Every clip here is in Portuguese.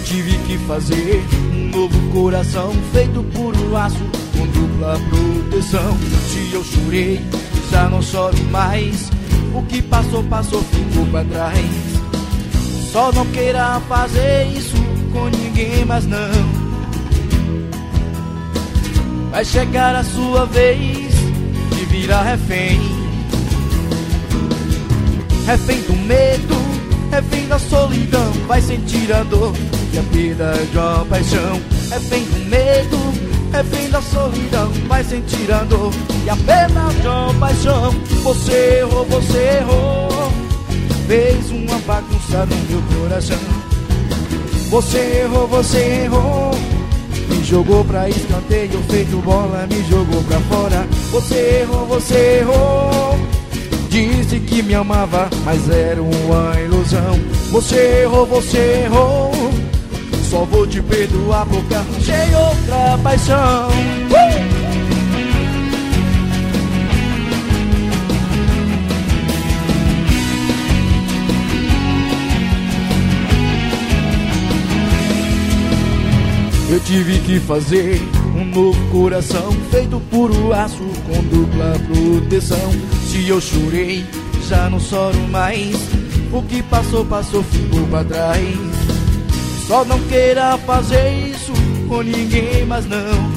tive que fazer um novo coração feito por aço com dupla proteção. Se eu chorei, já não choro mais. O que passou, passou, ficou pra trás. Só não queira fazer isso com ninguém, mas não. Vai chegar a sua vez de virar refém. Refém do medo, refém da solidão. Vai sentir a dor e a perda de uma paixão. Refém do medo, refém da solidão. Vai sentir a dor e a perda de uma paixão. Você errou, você errou. Fez uma bagunça no meu coração. Você errou, você errou. Me jogou pra escanteio, feito bola, me jogou pra fora. Você errou, você errou. Disse que me amava, mas era uma ilusão. Você errou, você errou. Só vou te perdoar porque arranjei outra paixão. Eu tive que fazer um novo coração feito por aço com dupla proteção. Se eu chorei, já não choro mais. O que passou, passou, ficou pra trás. Só não queira fazer isso com ninguém, mas não.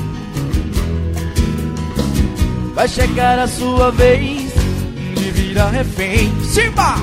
Vai chegar a sua vez de virar refém. Simba!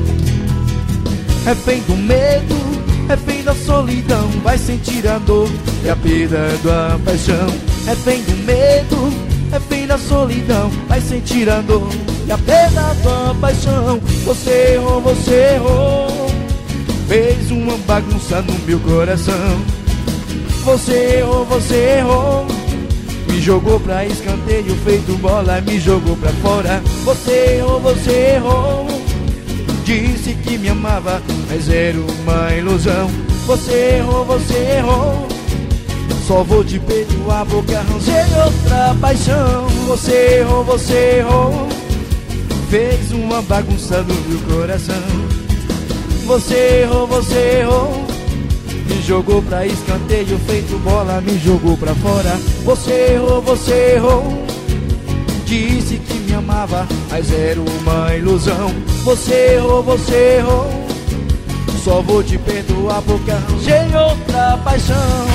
Refém do medo, refém da solidão. Vai sentir a dor e a perda da paixão. Refém do medo, refém da solidão. Vai sentir a dor e a perda da paixão. Você errou, você errou. Fez uma bagunça no meu coração. Você errou, você errou. Me jogou pra escanteio, feito bola, me jogou pra fora. Você errou, você errou. Disse que me amava, mas era uma ilusão. Você errou, você errou. Só vou te perdoar porque arranjei outra paixão. Você errou, você errou. Fez uma bagunça no meu coração. Você errou, você errou. Me jogou pra escanteio, feito bola, me jogou pra fora. Você errou, você errou. Disse que me amava, mas era uma ilusão. Você errou, você errou. Só vou te perdoar porque arranjei outra paixão.